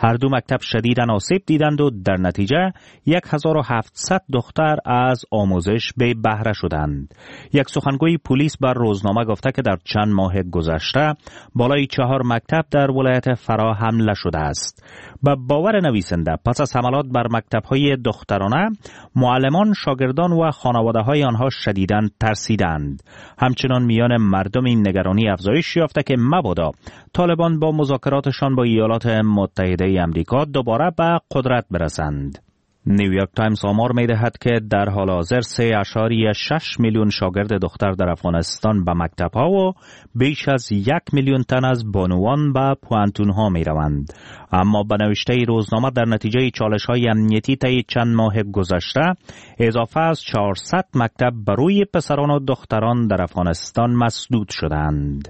هر دو مکتب شدیداً آسیب دیدند و در نتیجه 1700 دختر از آموزش بی بهره شدند. یک سخنگوی پلیس بر روزنامه گفته که در چند ماه گذشته بالای 4 مکتب در ولایت فرا حمله شده است. به باور نویسنده پس از حملات بر مکتب‌های دخترانه، معلمان، شاگردان و خانواده‌های آنها شدیداً ترسیدند. همچنان میان مردم این نگرانی افزایش یافته که مبادا طالبان با مذاکراتشان با ایالات متحده آمریکا دوباره به قدرت برسند. نیویورک تایمز آمار می‌دهد که در حال حاضر 3.6 میلیون شاگرد دختر در افغانستان به مکتب‌ها و بیش از 1 میلیون تن از بانوان به پوانتون‌ها می‌روند. اما به نوشته روزنامه در نتیجه چالش‌های امنیتی طی چند ماه گذشته، اضافه از 400 مکتب برای پسران و دختران در افغانستان مسدود شدند.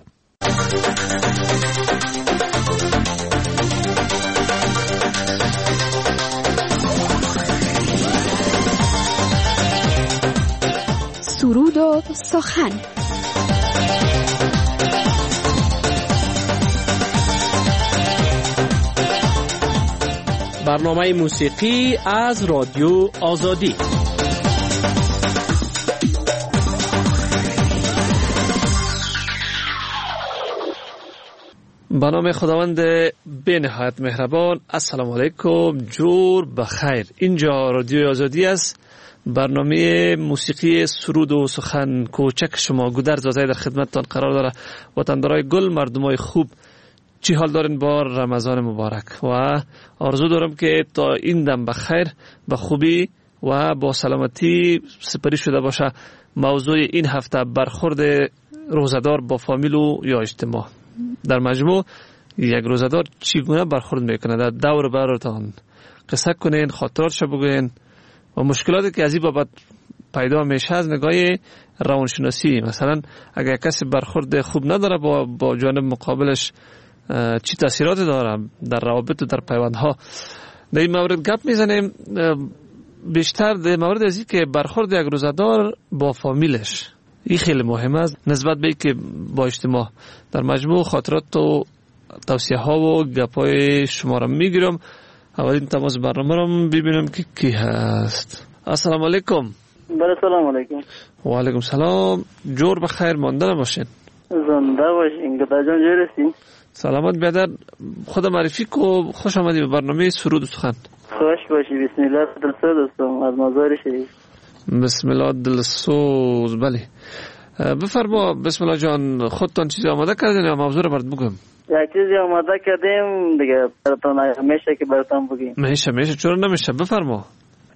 سرود و سخن. برنامه موسیقی از رادیو آزادی. به نام خداوند بی نهایت مهربان. السلام علیکم، جور بخیر. اینجا رادیو آزادی است. برنامه موسیقی سرود و سخن کوچک شما گودرز آزادی در خدمتتان قرار داره. وطندارای گل، مردمای خوب، چی حال دارین با رمضان مبارک؟ و آرزو دارم که تا این دم بخیر، به خوبی و با سلامتی سپری شده باشه. موضوع این هفته برخورد روزدار با فامیل و یا اجتماع. در مجموع یک روزدار چگونه برخورد میکنه؟ در دور براتان قصه کنین، خاطراتش بگوین و مشکلاتی که از این بابت پیدا میشه از نگاه روانشناسی. مثلا اگر کسی برخورد خوب نداره با جانب مقابلش، چی تاثیراتی داره در روابط و در پیوندها. در این مورد گپ میزنیم بیشتر در مورد ازی که برخورد یک روزدار با فامیلش، این خیلی مهم است نسبت به که با اجتماع. در مجموع خاطرات و توصیه ها و گپ های شما را میگیرم. اولین تماس برنامه را ببینم که کی هست. السلام علیکم. بله سلام علیکم. و علیکم سلام. جور بخیر مانده باشین. زنده باشین. گدا جان جورسین. سلامت بیادر. خدا معرفی کو. خوش آمدی به برنامه سرود و سخن. خوش باشی. بسم الله دلسوز هستم از مزار شریف. بسم الله دلسوز. بله بفرما. بسم الله جان، خودتان چیزی آماده کردین یا موضوع رو برات بگم؟ یک چیزی آماده کردیم دیگه براتون میشه که براتون بگیم. میشه چرا نمیشه؟ بفرما.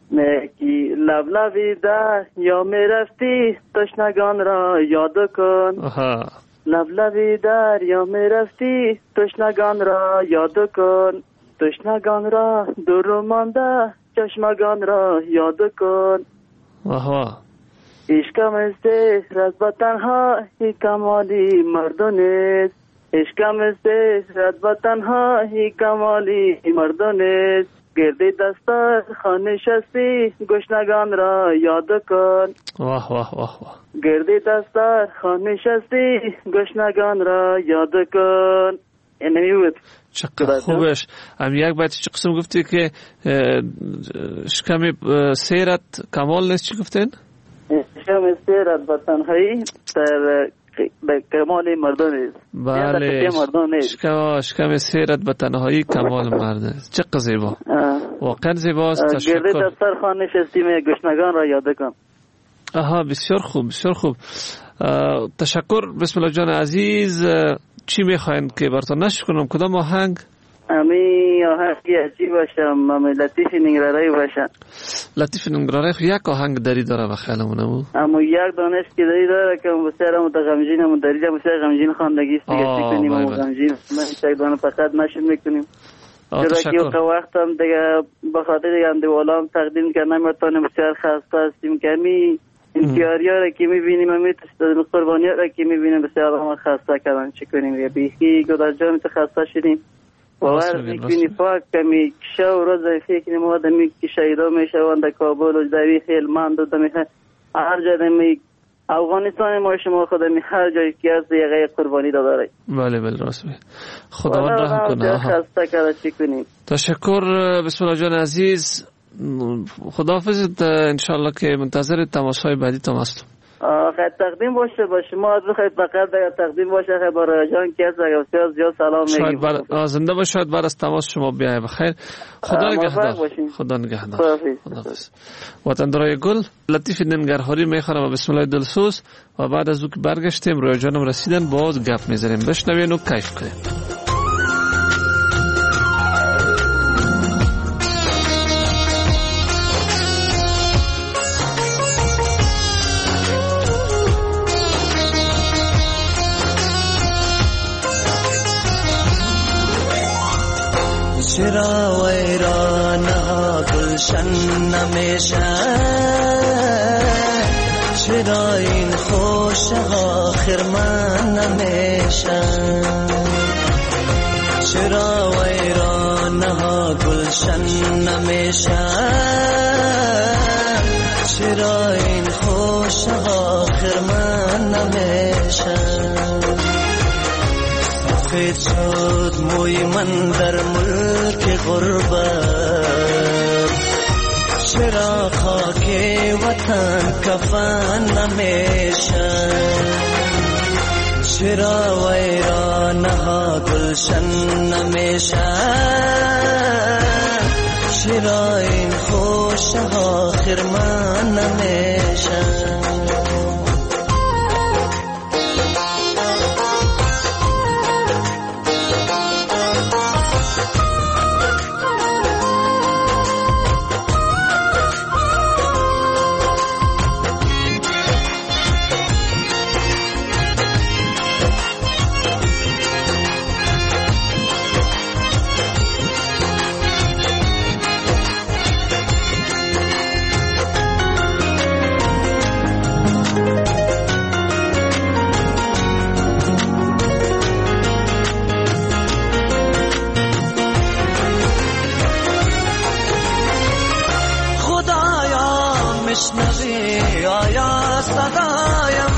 کی لب لبی در یا میرفتی تشنگان را یاد کن. لب لبی در یا میرفتی تشنگان را یاد کن. تشنگان را دور مانده چشمگان را یاد کن. عشقم است رد تنها هی کمالی مردانست. عشقم است رد تنها هی کمالی مردانست. گردی دستار خانه شستی گشنگان را یاد کن. واه واه واه واه. گردی دستار خانه شستی گشنگان را یاد کن. اینمی بود. چقدر خوبش. یک باید چه قسم گفتی که شکم سیرت کمال نیست؟ چی گفتین؟ شکم سیرت با تنهایی در کمال مردان است. بله شکم سیرت به تنهایی کمال مرد است. چه زیبا، واقعا زیباست. تشکر. گرده دستار خانه شستیم گشنگان را یاد کن. بسیار خوب بسیار خوب. تشکر. بسم الله جان عزیز، چی میخواین که براتون نشر کنم؟ کدام آهنگ؟ امی آهنگی عجیب باشم، امی لطیف ننگرارایی باشم. لطیف ننگرارایی یک آهنگ داری داره و خیالمونه اما یک دانش که داری داره که بسیار متغمجین و داری بسیار غمجین خواندگی است دیگه چی کنیم و غمجین من یک دانه فقط نشد میکنیم. چرا که وقت هم دیگه بخاطر دیگه هم دیوالام تقدیم که نمیتونیم بسیار خسته هستیم که امی انتیاری ها را که میبینیم امی قربانی ها را که میبینیم بسیار هم خسته کردن چی کنیم دیگه بیخی گدار جا خسته شدیم. باور میکنی فاک کمی کشا و روز فکر ما دمی که شهیدا میشوند در کابل و دوی خیل مند و دمی هر جا دمی افغانستان ما شما خدمی هر جایی که از یقه قربانی داره. بله بله راست میگی. خداوند رحم کنه. خسته کرده چی کنیم. تشکر بسم الله جان عزیز. خداحافظ. انشالله که منتظر تماس‌های بعدی تام هستم. خیلی تقدیم باشه با شما از خیلی فقط تقدیم باشه خیلی برای جان که از زیاد سلام میگیم. شاید زنده باشه، شاید بعد از تماس شما بیای بخیر. خدا نگهدار. خدا نگهدار. خداحافظ. وطندارای گل لطیف ننگرهاری میخوانم و بسم الله دلسوز و بعد از او که برگشتیم روی جانم رسیدن باز گپ میزنیم. بشنوین و کیف کنیم. چرا ویرانها گلشن نمیشه، چرا این خوشها خرمن نمیشه، چرا ویرانها گلشن نمیشه، چرا این خوشها خرمن نمیشه. سفید شد موی من در ملک غربت، چرا خاک وطن کفن نمیشه، چرا ویرانها گلشن نمیشه، چرا این خوشها خرمن نمیشه. مشنوی آیا صدایم،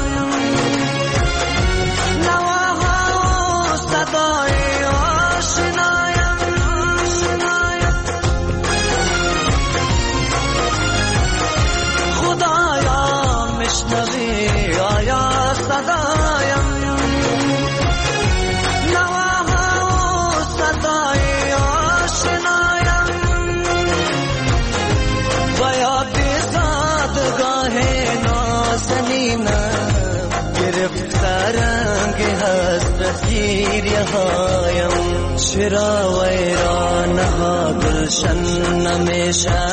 نواها صدای آشنایم، خدایا مشنوی آیا صدایم، نواها صدای آشنایم، و یاد گرفتارنگ حسرت گیریهایم، چرا ویرانها گلشن نمیشه،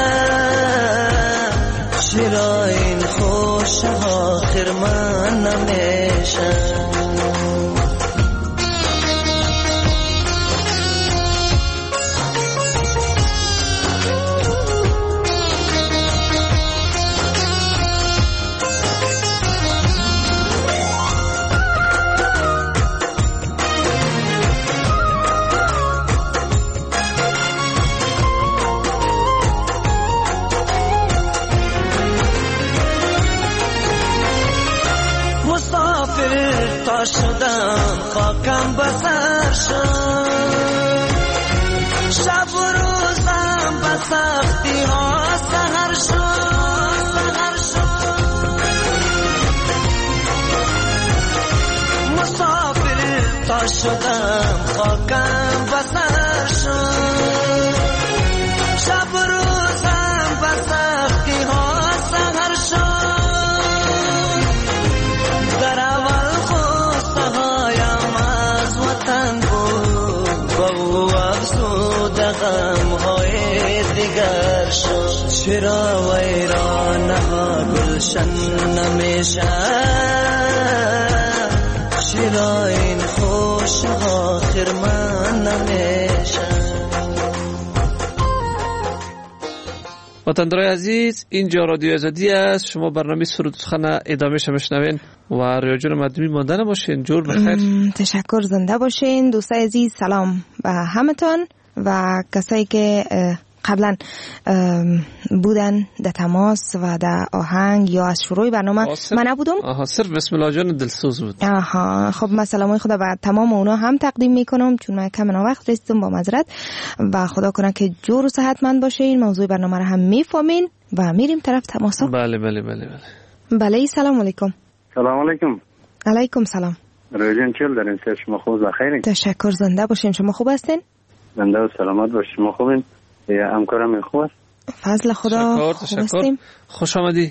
چرا این خوشها خرمن نمیشه. شدم خاکم بسر شد، شب و روزم به سختی ها سهر شد، مسافر تا شدم خاکم بسر شد، شب و روزم به سختی ها سهر شد. غم‌های دیگر شد، چرا ویرانها گلشن نمیشه، چرا این خوشها خرمن نمیشه. وطندارای عزیز، اینجا رادیو آزادی است. شما برنامه سرود و سخن ادامه شنوین و رادیو جان مدمی مانده نباشین. جور بخیر. تشکر، زنده باشین. دوستای عزیز سلام به همتون و کسایی که قبلا بودن در تماس و در آهنگ یا از شروع برنامه من نبودم؟ صرف بسم الله جان دلسوز بود. خب من سلامای خدا به تمام اونا هم تقدیم میکنم چون من کم وقت رسیدم با معذرت و خدا کنه که جور و صحتمند باشین. موضوع برنامه رو هم میفهمین و میریم طرف تماسا. بله. سلام علیکم. سلام علیکم. علیکم سلام. روزین چل دارین؟ شما خوب و خیرین؟ تشکر. زنده باشین. شما خوب هستین؟ زنده و سلامت باشین. شما خوبین؟ همکارم خوب است؟ فضل خدا. تشکر. خوش آمدی.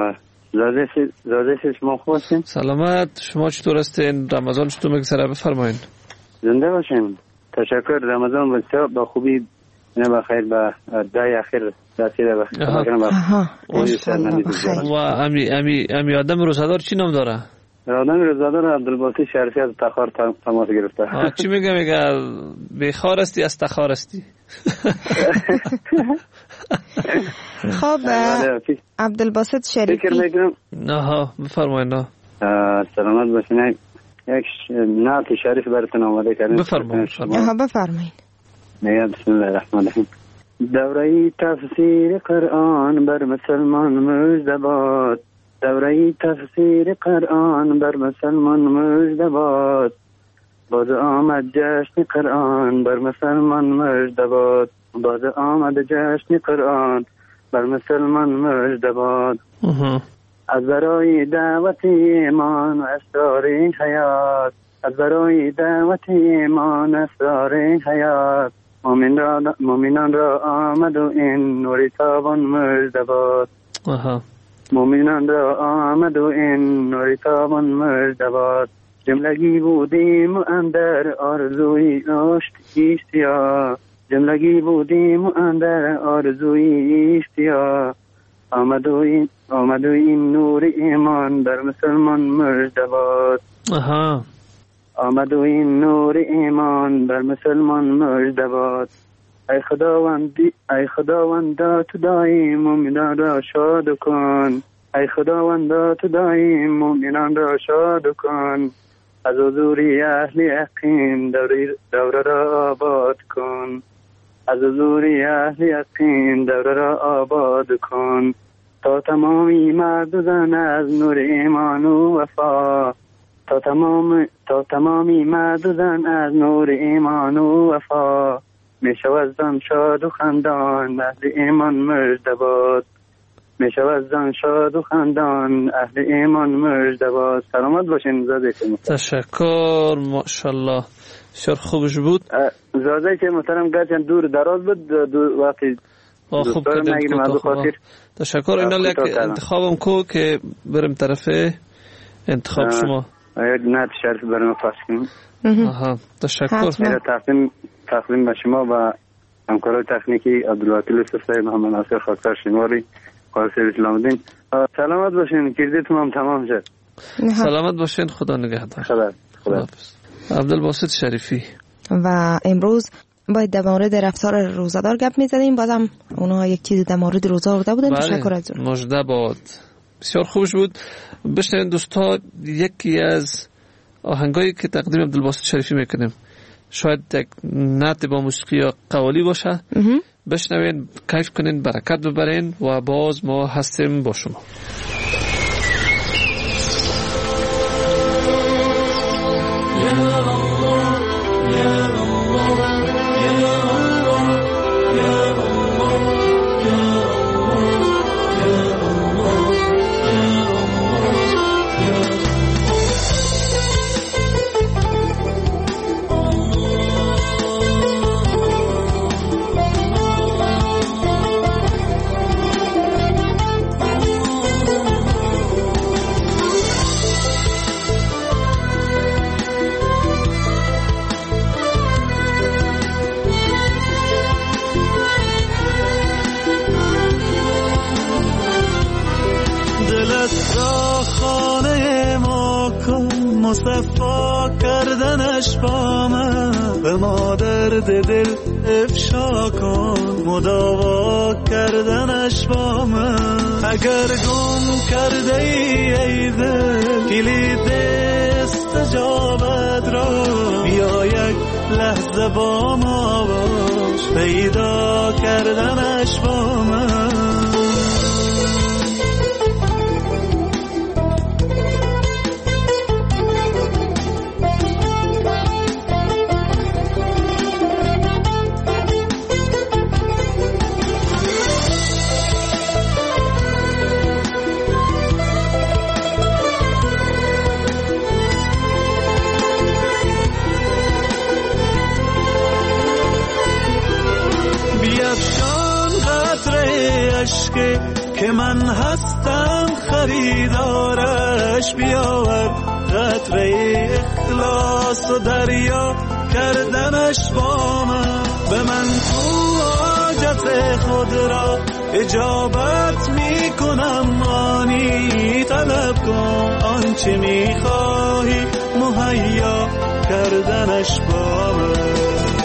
زاده شما خوب هستین؟ سلامت. شما چطور هستین؟ رمضان چطور میگذره؟ بفرمایین. زنده باشین. تشکر. رمضان بسیار با خوبی نه بخیر با دای اخیر رسیده بخیر. و امی آدم روزدار چی نام داره؟ آدم روزدار عبدالباسط شریفی از تخار تماس گرفته. چی میگه بیخار استی از تخار استی؟ خب عبدالباسط شریفی فکر میکنم. بفرمایید. سلامت باشین. یک نعت شریف براتون آماده کردیم. بفرمایید. بسم الله الرحمن الرحیم. دوره تفسیر قرآن بر مسلمان مژده باد. دوره تفسیر قرآن بر مسلمان مژده باد. باز آمد جشن قرآن بر مسلمان مژده باد. باز آمد جشن قرآن بر مسلمان مژده باد. از برای دعوت ایمان و اسرار حیات. از برای دعوت ایمان و اسرار حیات. مومنان را آمد و این نور تابان مژده باد. مومنان را آمد و این نور تابان مژده باد. جملگی بودیم و اندر آرزوی اشتیا. جملگی بودیم و اندر آرزوی اشتیا. آمد و این نور ایمان بر مسلمان مژده باد. آمد و این نور ایمان بر مسلمان مژده باد. ای خداوند تو دایم مومنان را شاد کن. ای خداوند تو دایم مومنان را شاد کن. از حضور اهل یقین دوره را آباد کن. از حضور اهل یقین دوره را آباد کن. تا تمامی مرد و زن از نور ایمان و وفا. تا تمامی مرد و زن از نور ایمان و وفا. می شود زن شاد و خندان اهل ایمان مژده باد. می شود زن شاد و خندان اهل ایمان مژده باد. سلامت باشین زاده. تشکر. ماشاءالله. شعر خوبش بود. زاده که محترم گرچند دور دراز بود وقتی خوب کردیم. تشکر. اینا یک انتخابم کو که بریم طرف انتخاب شما. یک نعت شریف برام پخش کنیم. تشکر. تقدیم به شما و همکارای تکنیکی عبدالوکیل صفایی محمد ناصر خاکسار شینواری قاسم اسلام الدین. سلامت باشین. کردیتون هم تمام شد. سلامت باشین. خدا نگهدار. خدا. عبدالباسط شریفی. و امروز باید در مورد رفتار روزدار گپ می‌زدیم. بازم اونها یک چیزی در مورد روزه آورده بودن. تشکر از اون. مژده باد. بسیار خوبش بود. بشنوین دوستا یکی از آهنگایی که تقدیم عبدالباسط شریفی میکنیم. شاید یک نعت با موسیقی یا قوالی باشه. بشنوین، کیف کنین، برکت ببرین و باز ما هستیم با شما. مصفا کردنش با من به ما درد دل افشا کن. مداوا کردنش با من اگر گم کرده ای دل کلید استجابت را بیا یک لحظه با ما باش، پیدا کردنش با من. که من هستم خریدارش، بیاور قطره اخلاص و دریا کردنش با من. به من تو حاجت خود را اجابت می کنم، آنی طلب کن آنچه می خواهی مهیا کردنش با من.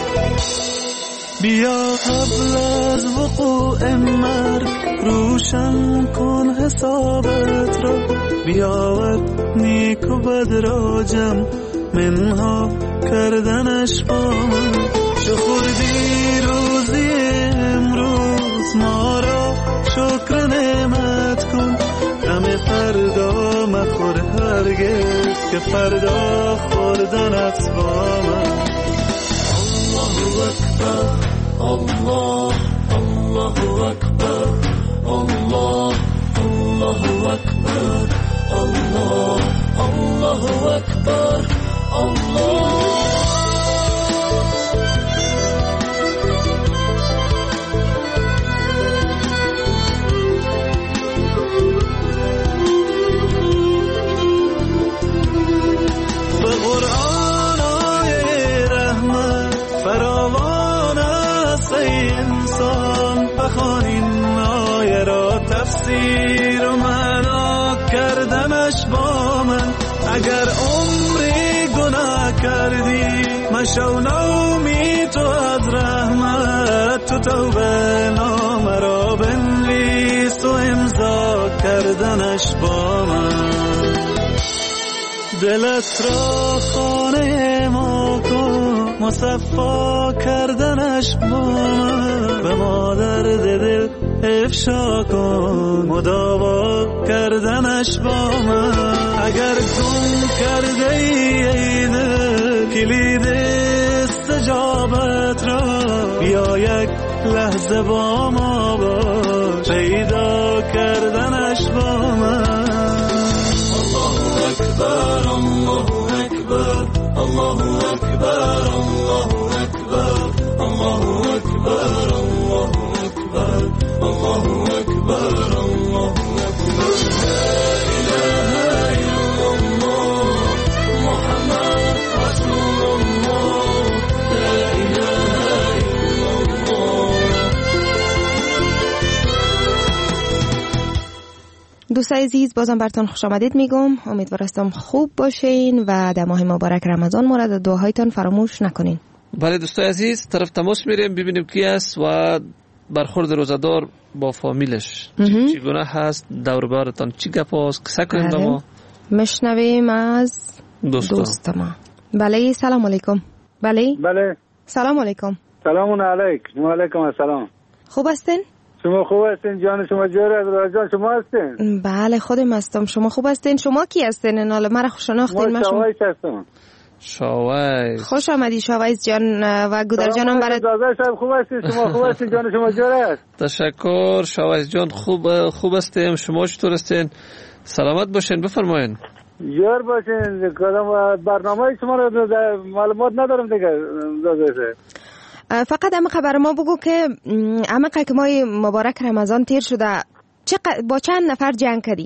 بیا قبل از وقوع مرگ روشن کن حسابت را، بیاور نیک و بد را جمع منها کردنش با من. چو خوردی روزی امروز ما را شکر نعمت کن، غم فردا مخور هرگز که فردا خوردنت با من. الله اکبر الله الله اکبر الله الله اکبر الله الله اکبر الله. به قرآن آیه رحمت فراوان است ای انسان، بخوان این آیه را تفسیر و معنا کردنش با من. اگر عمری گناه کردی مشو نومی تو از رحمت، تو توبه نامه را بنویس و امضا کردنش با من. دلت را خانه ما کن مصفا کردنش با من، به ما درد دل افشا کن مداوا کردنش با من. اگر گم کرده ای دل کلید استجابت را، بیا یک لحظه با ما باش، پیدا کردنش با من. الله اکبر الله اکبر الله اکبر الله اکبر الله اکبر الله اکبر الله اکبر الله اکبر. لا اله الا الله محمد رسول الله، لا اله الا الله. دوستای عزیز بازم براتون خوش آمدید میگم. امیدوارم خوب باشین و در ماه مبارک رمضان مورد دعاهایتان فراموش نکنین. بله دوستای عزیز، طرف تماس میریم ببینیم کی است و برخورد روزدار با فامیلش چگونه هست، دور برتان چی گپ است، قصه کنیم با ما. مشنویم از دوست ما. بله سلام علیکم. بله سلام علیکم. سلام علیکم. و علیکم السلام. خوب هستین؟ شما خوب هستین؟ جان شما جوره از جان شما هستین؟ بله خودم هستم. شما خوب هستین؟ شما کی هستین؟ ناله مرا خوش شناختین. من شاویز هستم. شاویز، خوش آمدی شاویز جان و گودر جانم برات. داداش صاحب خوب هستین؟ شما خوب هستین؟ جان شما جوره است. تشکر شاویز جان، خوب هستیم. شما چطور هستین؟ سلامت باشین، بفرمایین. جور باشین. کدام برنامه شما رو معلومات ندارم دیگه داداش. فقط همه خبر ما بگو که همه که ماه مبارک رمضان تیر شده با چند نفر جنگ کردی؟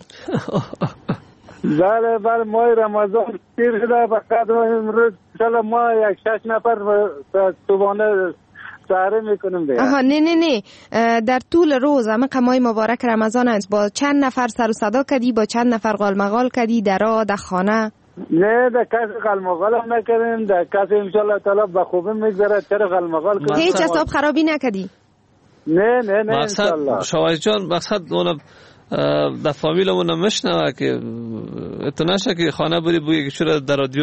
بله ماه رمضان تیر شده، فقط امروز انشالله ما یک 6 نفر صبحانه سحری میکنیم دیگه. نه در طول روز همه ماه مبارک رمضان است با چند نفر سر و صدا کردی، با چند نفر قالمقال کردی در خانه؟ نه در کسی قلمقال هم نکردیم، در کسی انشالله تعالی به خوبی میگذره. چرا قلمقال کنیم؟ هیچ حساب خرابی نکردی؟ نه انشالله. شاویز جان مقصد اونم در فامیلمون مشنوه که اتو نشه که خانه بری بگی که چرا در رادیو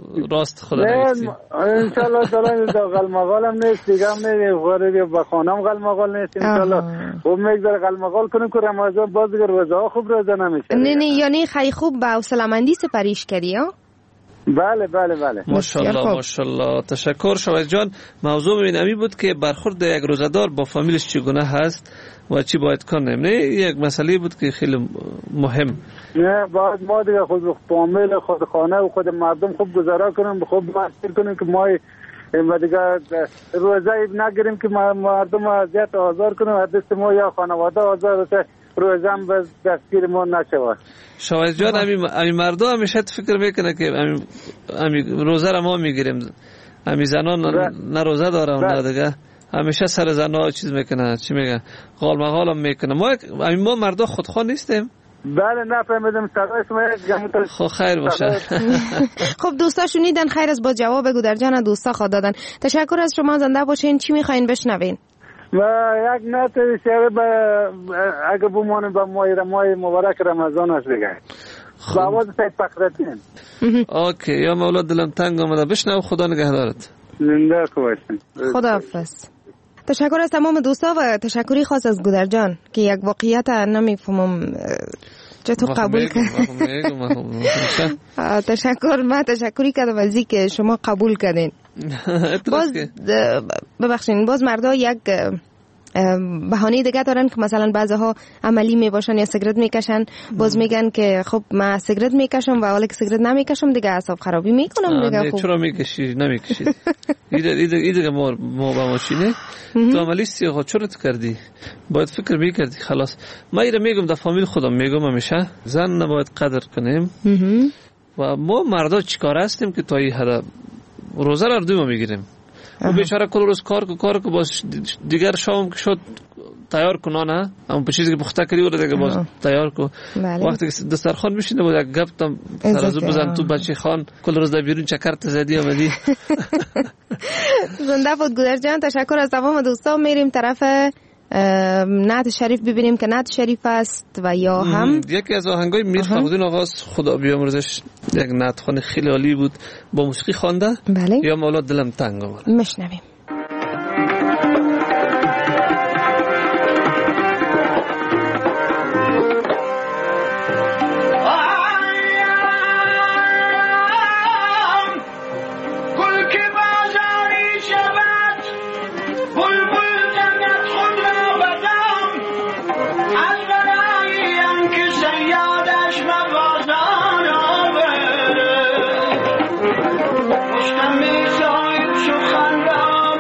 راست خدا نگفتی؟ انشالله دارم غلمغال هم نیست دیگه هم نیست غریبی با خانم غلمغال نیست انشالله خوب میگذاره غلمغال کنیم که رمضان باز دیگه روزه خب روزه نمیشه. نه یعنی خیلی خوب با حوصله‌مندی سپریش کردی ها؟ بله ماشاءالله تشکر. شوید جان موضوع اینمی بود که برخورد یک روزدار با فامیلش چگونه هست و چی باید کنیم. نه یک مسئله بود که خیلی مهم. نه باید ما دیگه خود فامیل خود خانه و خود مردم خوب گذارا کنیم، خوب مسئول کنیم که ما دیگه روزه نگیریم که مردم اذیت آزار کنیم و دست ما یا خانواده آزار بشه، روزه هم دستگیر ما نشود. شاید جان امی مردم همیشه فکر میکنه که امی روزه را ما میگیریم، امی زنان نه روزه دارن نه دیگه، همیشه سر زنها چیز میکنه، چی میگه غال هم میکنه. ما مردم خودخواه نیستیم. بله نفهمیدم صدای شما. خب خیر باشه. خب دوستا شنیدن، خیر از با جواب گودر جان دوستا خود دادن. تشکر از شما، زنده باشین. چی میخواین بشنوین؟ و یک نت شعر اگه بمانیم با ماه مبارک رمضان است دیگه. با آواز سید فخرالدین. اوکی یا مولا دلم تنگ آمده، بشنو. خدا نگهدارت. زنده باشین. خداحافظ. تشکر از تمام دوستا و تشکری خاص از گودر جان که یک واقعیت نمیفهمم چطور قبول کرد. تشکری کردم از اینکه شما قبول کردین. باز ببخشین، باز مردا یک بهانه دیگه دارن که مثلا بعضها عملی می باشن یا سیگرت میکشن، باز میگن که خب من سیگرت میکشم و حالا که سیگرت نمیکشم دیگه اعصاب خرابی میکنم دیگه. خب چرا میکشی؟ نمیکشی. این دیگه ما با ماشینه تو عملیستی خود چرا تو کردی؟ باید فکر میکردی. خلاص ما ایره میگم در فامیل خودم میگم همیشه زن نباید قدر کنیم و ما مردا چیکار هستیم که تا این حد روزه را دوم میگیریم و بیچاره کل روز کار کو باز دیگر شام که شد تیار کنه نه اما به چیزی که پخته کردی بود دیگه باز تیار کو. وقتی که دسترخوان میشینه بود یک گپ تام ترازو بزن تو بچه خان کل روز در بیرون چکر زدی آمدی. زنده بود گودر جان. تشکر از تمام دوستا. میریم طرف نعت شریف ببینیم که نعت شریف است و یا هم یکی از آهنگای میر فرخ‌الدین آقاست، خدا بیامرزش، یک نعت خوان خیلی عالی بود، با موسیقی خوانده. بله. یا مولا دلم تنگ آمد. میشنویم. I'm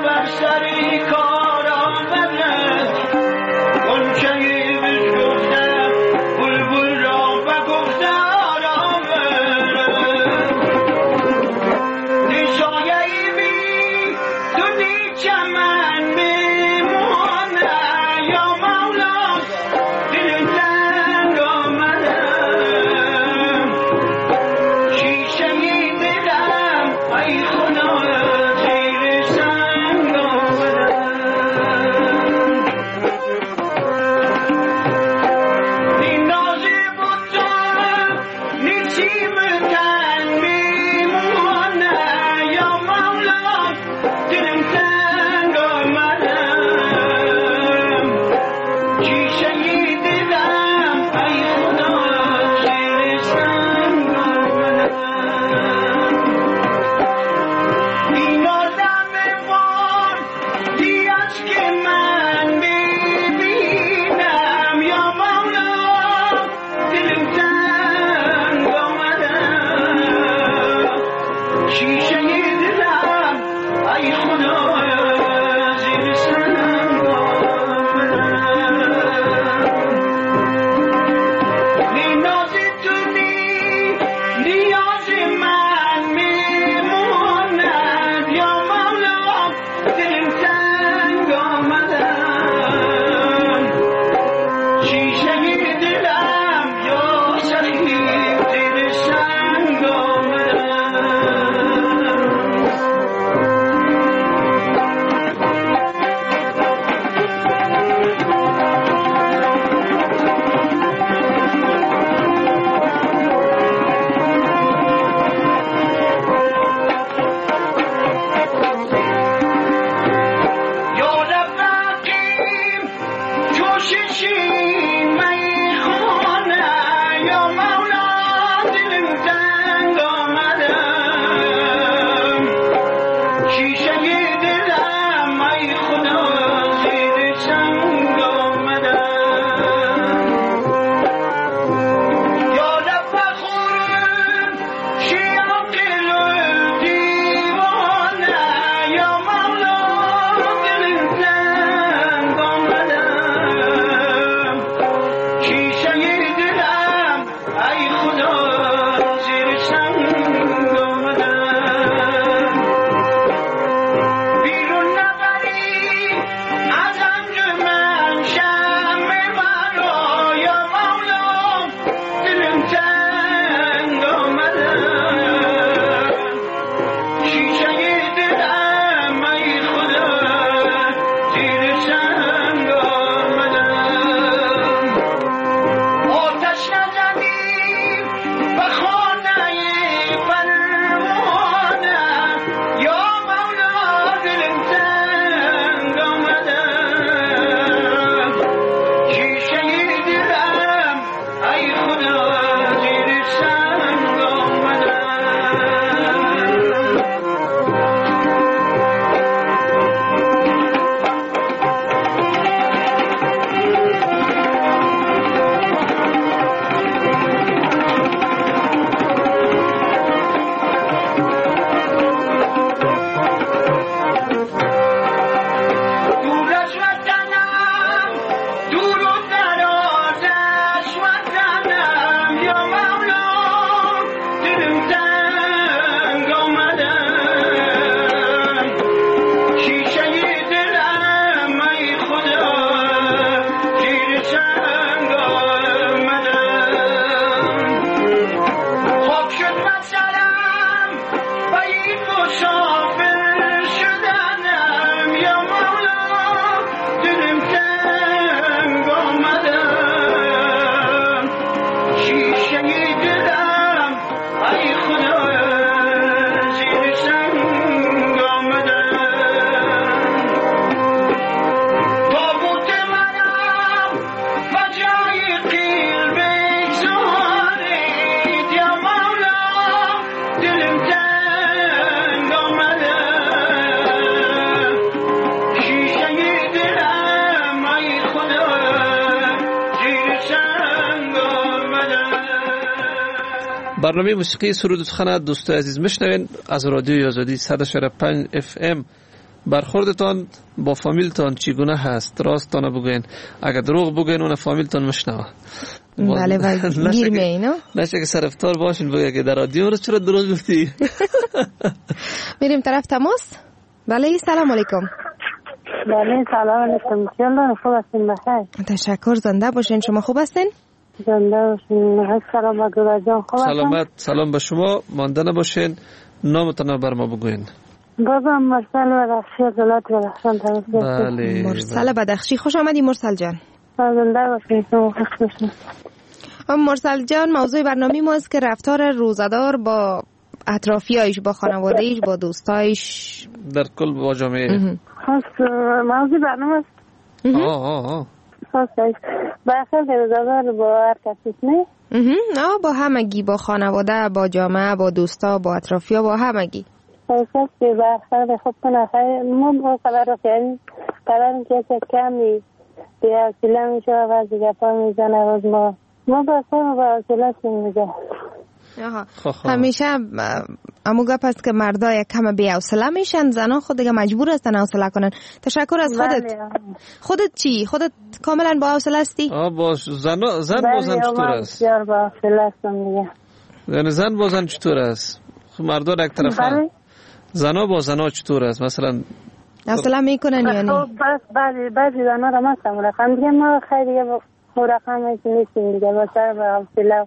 برنامه موسیقی سرود و سخن دوستای عزیز میشنوین از رادیوی آزادی 100.5 FM. برخوردتان با فامیلتان چگونه هست؟ راستانه بگوین، اگر دروغ بگوین اون فامیلتان میشنوه. بله بله گیر میایین نشه که سرفتار باشین بگه که در رادیو رو چرا دروغ گفتی. میریم طرف تماس. بله سلام علیکم. بله سلام علیکم. چطور خوب هستین؟ بخیر. تشکر. زنده باشین. شما خوب هستین؟ زنده باشین. سلام گل جان. خوب هستین؟ سلامت. سلام به شما. مانده نباشین. نامتون بر ما بگوین. بازم مرسل بدخشی از ولایت بدخشان تماس گرفتم. بله. مرسل بدخشی، خوش آمدی مرسل جان. زنده باشین. شما خوش باشین. مرسل جان، موضوع برنامه ما است که رفتار روزدار با اطرافیایش، با خانواده‌ایش، با دوستایش، در کل با جامعه. خواست موضوع برنامه است. خواستش بخیر روزدار با هر کسی نه؟ با همگی، با خانواده، با جامعه، با دوستا، با اطرافیا، با همگی. خواست که بخیر خوب کنه. خیلی من قدر رو کردیم قدر که کمی بیا سلام میشه و از دیگه پا میزنه روز ما بسیم با سلام میگه. همیشه امو گپ است که مردا یک کم بی حوصله میشن، زنان خود دیگه مجبور هستن حوصله کنن. تشکر از خودت. خودت چی؟ خودت کاملا با حوصله هستی؟ باش. زن چطور است؟ بسیار با حوصله هستم دیگه. یعنی زن با زن چطور است؟ مردا یک طرفه. زنا با زنا چطور است؟ مثلا حوصله میکنن یا نه؟ بس بعضی زنا را مثلا رقم دیگه ما خیلی دیگه با رقم نیستیم دیگه با سر با حوصله.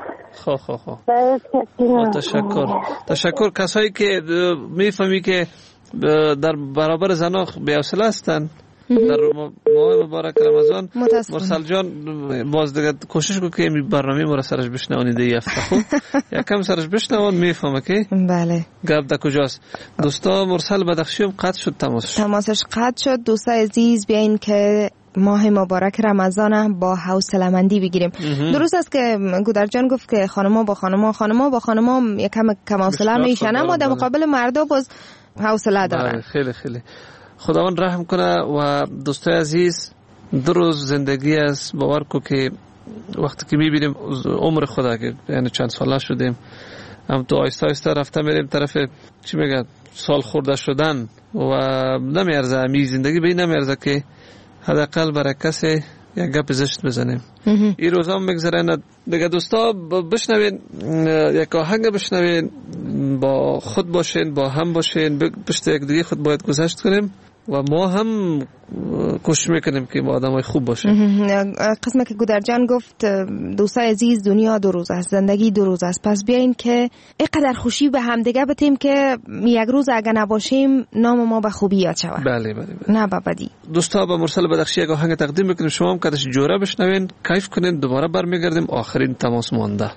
تشکر. کسایی که میفهمی که در برابر زنا بی حوصله هستن در ماه مبارک رمضان، مرسل جان باز دیگه کوشش کن که این برنامه ما را سرش بشنوانی دیگه هفته. خوب یکم سرش بشنوان میفهمه که بله گپ در کجاست. دوستا مرسل بدخشی هم قطع شد، تماسش قطع شد. دوستای عزیز بیاین که ماه مبارک رمضان با حوصله مندی بگیریم. درست است که گودر جان گفت که خانما با خانما یکم کم حوصله میشن، اما در مقابل مردا باز حوصله دارن. خیلی خداوند رحم کنه. و دوستای عزیز دو روز زندگی است. باور کو که وقتی که میبینیم عمر خدا که یعنی چند ساله شدیم، هم تو آیسته رفته میریم طرف چی میگه سال خورده شدن و نمیارزه می زندگی به این نمیارزه که حداقل برای کسی یک گپ زشت بزنیم. این روزا هم میگذره دیگه. دوستا بشنوین یک آهنگ بشنوین، با خود باشین، با هم باشین، پشت یک دیگه خود باید گذشت کنیم و ما هم کوشش میکنیم که با آدمای خوب باشیم. قسمه که گودر جان گفت دوستای عزیز دنیا دو روز است، زندگی دو روز است، پس بیاین که اینقدر خوشی به هم دیگه بتیم که یک روز اگه نباشیم نام ما به خوبی یاد شود. بله. نه به بدی. دوستا با مرسل بدخشی یک آهنگ تقدیم میکنیم، شما هم کدش جوره بشنوین، کیف کنین. دوباره برمیگردیم آخرین تماس مانده.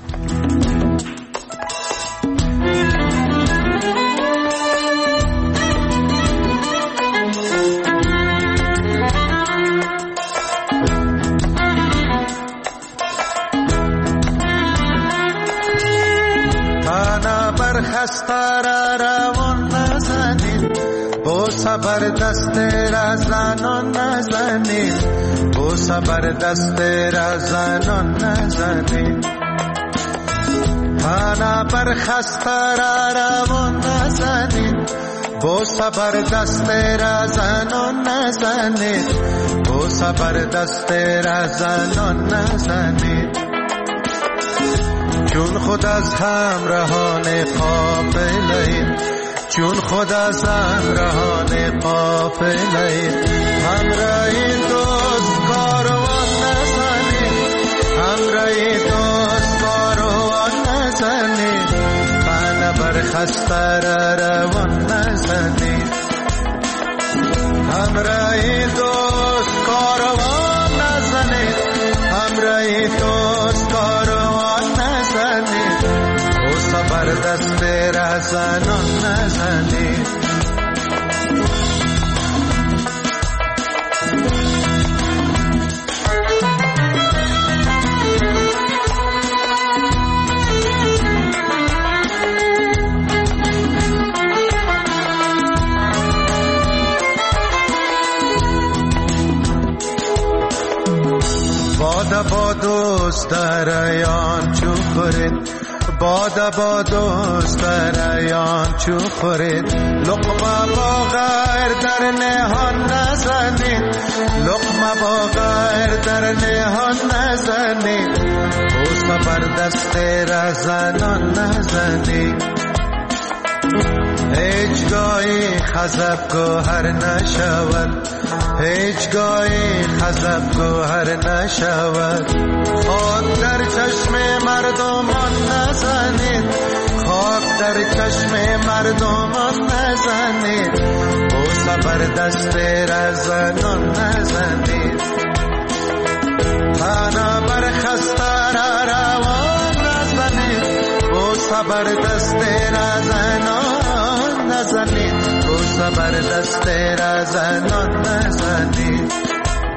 خسته را روان نزنید، با صبر دست را زنان نزنید، با صبر دست را زنان نزنید. پانا بر خسته را روان نزنید، با صبر دست را زنان نزنید، با صبر دست را زنان نزنید. چون خود از همراهان قافله، چون خود از همراهان قافله، همراه دوست کاروان نزنید، همراه دوست کاروان نزنید، پانا بر خسته را روان نزنید، همراه دوست کاروان نزنید، همراه دوست کاروان نزنید، او صبر دست را زنان نزنید. با دوست درایان چو خورید، باده با دوست ریان چو خورید لقمه با غیر در نهان نزنید لقمه با غیر در نهان نزنید بوسه بر دست رهزنان نزنید هیچگاهی خزب گوهر نشود هیچگاهی خزب گوهر نشود خاک در چشم مردمان نزنید خاک در چشم مردمان نزنید بوسه بر دست رهزنان نزنید تنها بر خسته روان نزنید بوسه بر دست رهزنان نزنید بوسه بر دست رهزنان نزنید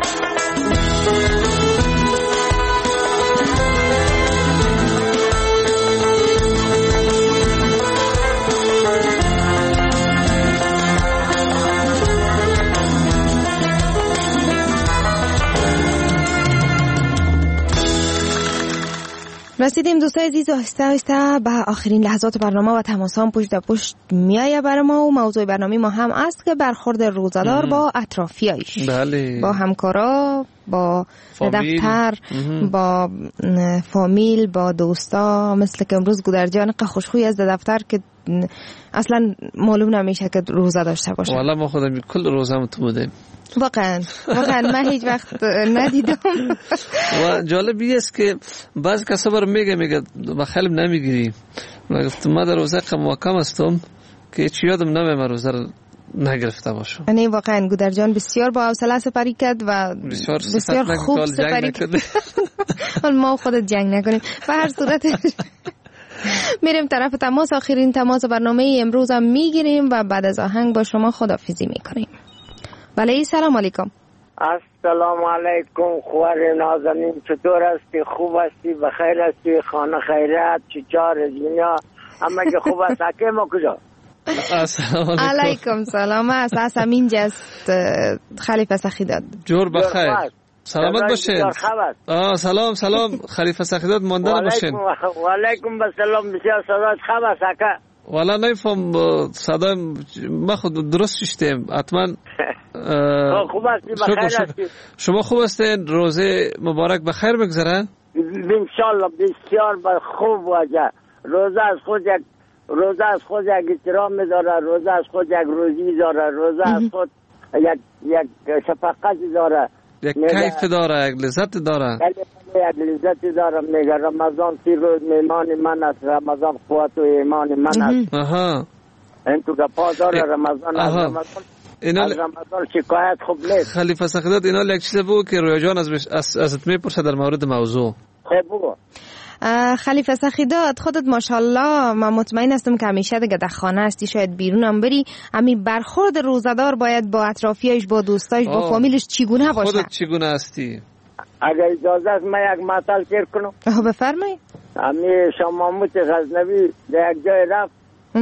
رسیدیم دوستای عزیز آهسته آهسته به آخرین لحظات برنامه و تماسام پشت در پشت میایه برای ما و موضوع برنامه ما هم است که برخورد روزادار با اطرافیایش بله. با همکارا با دفتر با فامیل با دوستا مثل که امروز گودرجان خوشخوی از دفتر که اصلا معلوم نمیشه که روزه داشته باشه. والا ما خودم کل روزم تو بودیم واقعا من هیچ وقت ندیدم. و جالبی است که بعض کسا برام میگه با خیلی نمیگیری. من گفتم من در روزه کم هستم که چی یادم نمیاد روزه رو نگرفته باشم. یعنی واقعا گودرجان بسیار با حوصله سپری کرد و بسیار خوب سپری کرد. ما خودت جنگ نکنیم. به هر صورت میریم طرف تماس. آخرین تماس برنامه امروز هم میگیریم و بعد از آهنگ با شما خداحافظی میکنیم. بله سلام علیکم. السلام علیکم خوار نازنین، چطور هستی؟ خوب هستی؟ بخیر هستی؟ خانه خیریت؟ چیچار دنیا همه که خوب است؟ حکیم ما کجا؟ السلام علیکم. سلام است اسم اینجاست خلیفه سخیداد. جور بخیر سلامت باشین. سلام خلیفه سخیداد ماندن باشین. و علیکم السلام. بسیار صدات خوب است حکا؟ والا نمیفهم صدا ما خود درست ششتیم حتما. خوب هستی؟ بخیر هستی؟ شما خوب هستین؟ روزه مبارک بخیر بگذره؟ انشالله بسیار خوب واجه. روزه از خود یک احترام می‌داره، روزه از خود یک روزی داره، روزه از خود یک شفقت داره، یک کیف داره، یک لذت داره، یک لذت داره. میگه رمضان 30 روز میمان من است، رمضان قوت و ایمان من است. این تو گپا داره رمضان. از رمضان شکایت خوب نیست. خلیفه سخیداد اینا یک چیز بود که رویا جان ازت میپرسه در مورد موضوع. خب بگو. خلیفه سخیداد خودت ماشاءالله من مطمئن هستم که همیشه دیگه در خانه هستی، شاید بیرون هم بری، همین برخورد روزدار باید با اطرافیایش با دوستایش با فامیلش چگونه باشه؟ خودت چگونه هستی؟ اگر اجازه است من یک مطلب شیر کنم. بفرمایید. همین شماموت غزنوی در یک جای رفت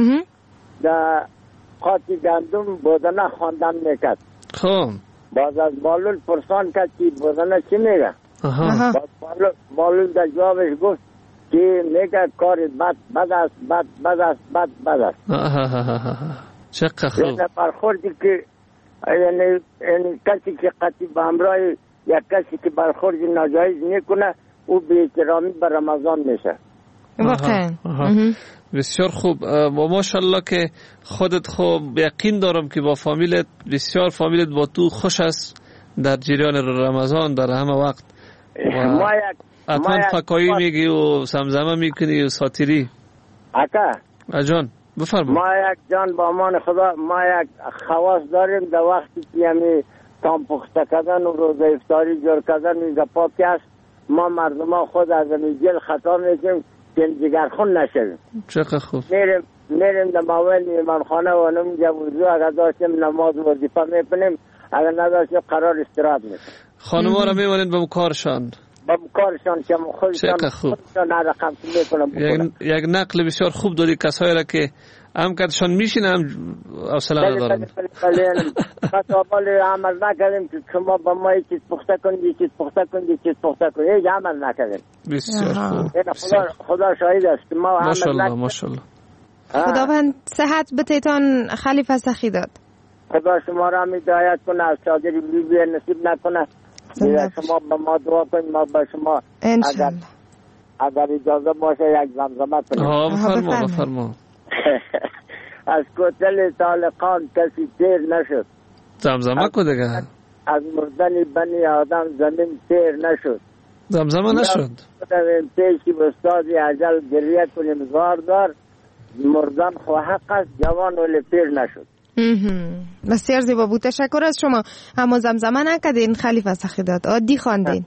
در قاطی گندم بودنه خواندن میکرد. خب باز از بالول پرسان کرد که بودنه چی میگه؟ بالول در جوابش گفت که میگه کار بد است. چقدر خوب. یعنی برخوردی که یعنی کسی که قطعی به همراه یک کسی که برخورد ناجایز میکنه او به احترامی به رمضان میشه. واقعا بسیار خوب. و ماشاءالله که خودت خوب یقین دارم که با فامیلت بسیار فامیلت با تو خوش است در جریان رمضان در همه وقت. حتما فکایی میگی و سمزمه میکنی و ساتیری. اکا اجان بفرما. ما یک جان با امان خدا ما یک خواص داریم در وقتی که همی تام پخته کردن و روزه افطاری جور کردن میگه پاکی است. ما مردم ها خود از همی جل خطا میکنیم که جگرخون نشویم. چقدر خوب. میریم در ماول ایمان خانه و نمیجا وضو اگر داشتیم نماز وظیفه میکنیم، اگر نداشتیم قرار استراحت میکنیم. خانم ها را میمانید به مکارشان که خودشان یک نقل بسیار خوب داری کسایی را که هم کدشان میشینم حوصله ندارم. خطابال عمل نکردیم که شما با ما چیز پخته کنید، چیز پخته کنید، چیز پخته کنید، هیچ عمل نکردیم. بسیار خوب. خدا شاهد است که ما عمل نکردیم. ماشاءالله. خداوند صحت بتیتان خلیفه سخیداد. خدا شما را هدایت کنه، از چادری بیبی نصیب نکنه. شما با ما دعا کنید، ما با شما اگر اجازه باشه یک زمزمه کنیم. بفرما. از کوتل طالقان کسی تیر نشد. زمزمه کو دیگه. از مردن بنی آدم زمین تیر نشد. زمزمه نشد. پیشی بستادی عجل گریه کنیم زاردار، مردن خو حق است، جوان ولی پیر نشد. بسیار زیبا بود، تشکر از شما. اما زمزمه نکردین خلیفه سخیداد، عادی خواندین.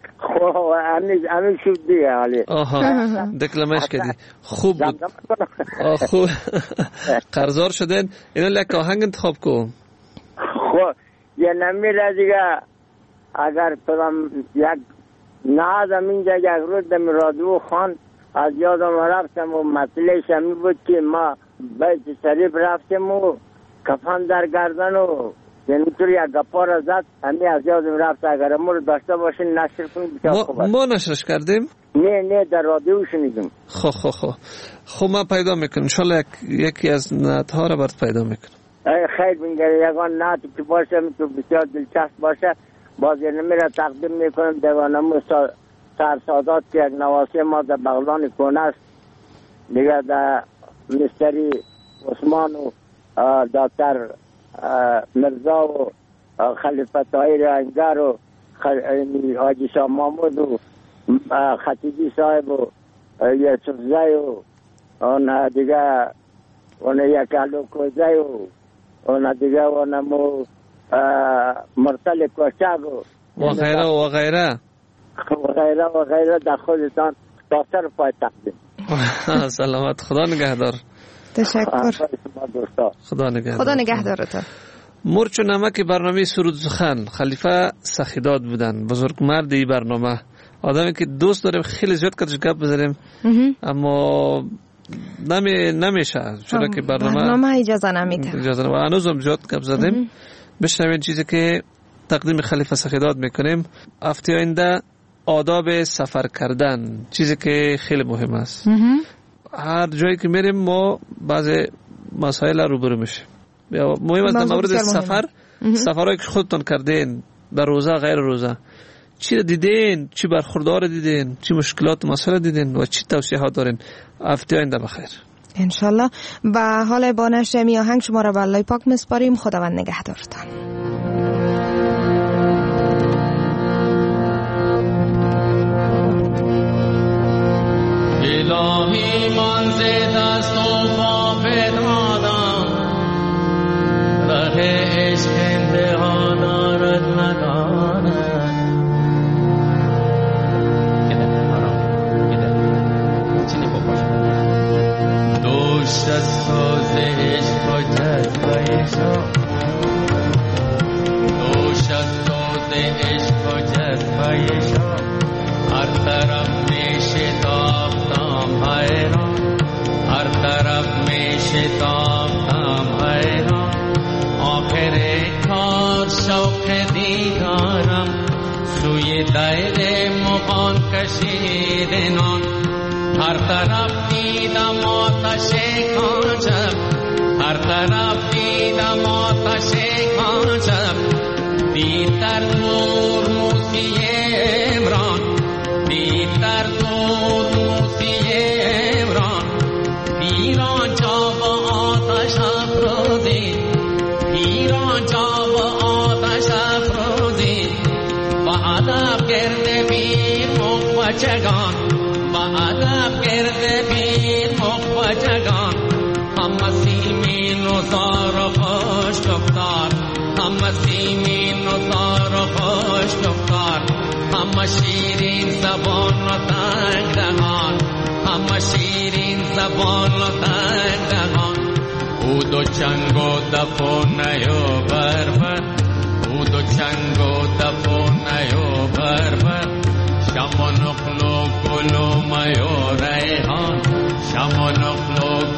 همین شد دیگه حالی. دکلمش کردی. خوب بود. خوب. قرضار شدن. اینو لک آهنگ انتخاب کو. خب یه نمیره دیگه. اگر پرم یک نهادم اینجا یک روز دم رادیو خان از یادم رفتم و مسئله شمی بود که ما بیت شریف رفتم و کفن در گردن و اینطوری یک گپا را زد. همی از یادم رفت. اگر ما رو داشته باشین نشر کنیم. ما نشرش کردیم؟ نه در رادیو شنیدم. خب ما پیدا میکنم. انشالله یکی از نعتها را برات پیدا میکنم. خیر بینگره یکان نعتی که باشه تو بسیار دلچسب باشه باز نمی را تقدیم میکنم. دیوانمو سرسادات که یک نواسی ما در بغلان کونه است دیگه، در مستری عثمان و دکتر مرزا و خلیفه طاهر انگر و حاجی شاه محمود و خطیبی صاحب و یوسف زی و اون دیگه اون یک علوکوزی و اون دیگه اونمو مرسل کوچک و غیره و غیره و غیره در خودتان دکتر پای تقدیم. سلامت. خدا نگهدار. تشکر. خدا نگهدارتان. مرچ و نمک برنامه سرود سخن خلیفه سخیداد بودن، بزرگ مرد این برنامه، آدمی که دوست داریم خیلی زیاد کدش گپ بزنیم اما نمیشه چرا که برنامه اجازه نمیده. و هنوزم زیاد گپ زدیم. بشنوین چیزی که تقدیم خلیفه سخیداد میکنیم. هفته آینده آداب سفر کردن، چیزی که خیلی مهم است. هر جایی که میریم ما بعض مسائل روبرو میشیم. مهم است در مورد سفرهایی که خودتون کردین در روزه غیر روزه، چی دیدین، چی برخوردار دیدین، چی مشکلات و مسائل دیدین و چی توصیحات دارین. هفته آینده بخیر انشالله. و حالا با نشر می آهنگ شما را به الله پاک میسپاریم. خداوند نگهدارتان. الهی من ز دست و پا بدادم، ره عشق انتها دارد نداند. دوش از ساز عشق و جذبه شام، دوش از ساز عشق و جذبه شام، هر طرف میشتافتم حیران، هر طرف میشتافتم حیران. آخر کار شوق دیدارم، سوی دل مغان کشید نان. هر طرف دیدم آتش کاجب، هر طرف دیدم آتش کاجب. دید در نور موسی عمران، دید در نور موسی عمران. پیران جا با آتش افروزی، پیران جا با آتش افروزی. و ادب گرد بیر مخوچگان، و ادب گرد بیر مخوچگان. هم سیمین و زار و خوش گفتار، هم سیمین و زار و خوش گفتار. هم شیرین زبان و تنگ دهان، هم شیرین زبان و تنگ دهان. او دو چنگ و دف و نیو بربر، او دو چنگ و دف و نیو بربر. شم و نخل و گل و می و ریحان، شم و نخل و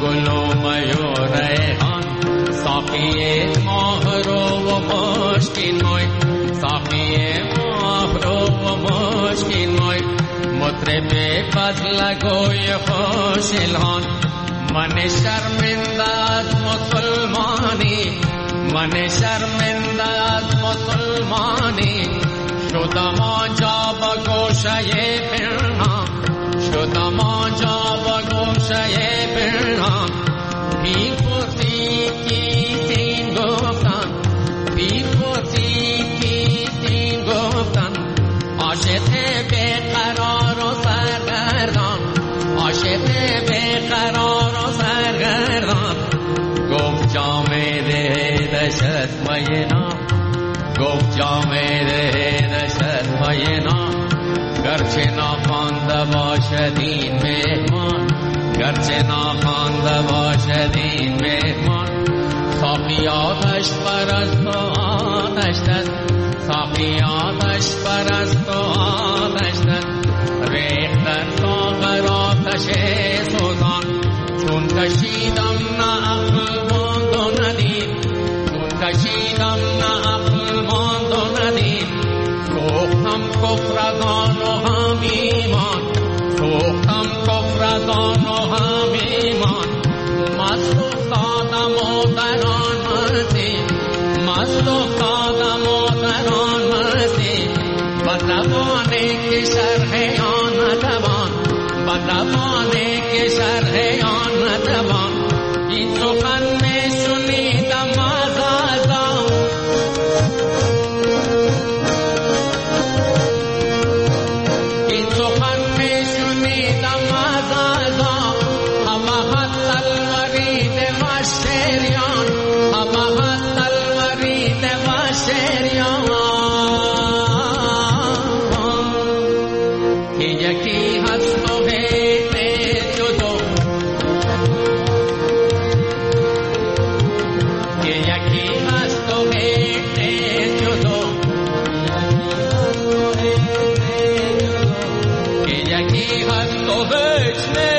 گل و می و ریحان ساقی ماه رو و مشکین موی ساقی ماه رو و مشکین موی مطرب فضل گوی خوش الهان من شرمنده از مسلمانی من شرمنده از مسلمانی شدم آنجا با گوشه پنهان شدم آنجا با گوشه پنهان بی خودی کیسین گفتن بی خودی کیسین گفتن عاشق بیقرار و سرگردان عاشق بیقرار و سرگردان گفت جامعه دشت مینا گفت جامعه دشت مینا گرچه ناخوانده باشد این مهمان گرچه ناخوانده باشد این مهمان ساقی آتش پرست و آتش دست ساقی آتش پرست و آتش دست ریخت در ساغر آتش سوزان چون کشیدم نه عقل ماند و ندید چون کشیدم نه عقل ماند و ندید سوختم کفر از آن و هم ایمان سوختم کفر از آن و هم ایمان مست افتادم و در آن مستی مست افتادم و در آن مستی با زبانی که شرح آن نتوان با زبانی که شرح آن نتوان این سخن می شنیدم از آزام این سخن می شنیدم از آزام همه حد الورید و شریان همه حد الورید و شریان که یکی هست و حیط جدو که یکی هست و حیط جدو که یکی هست و حیط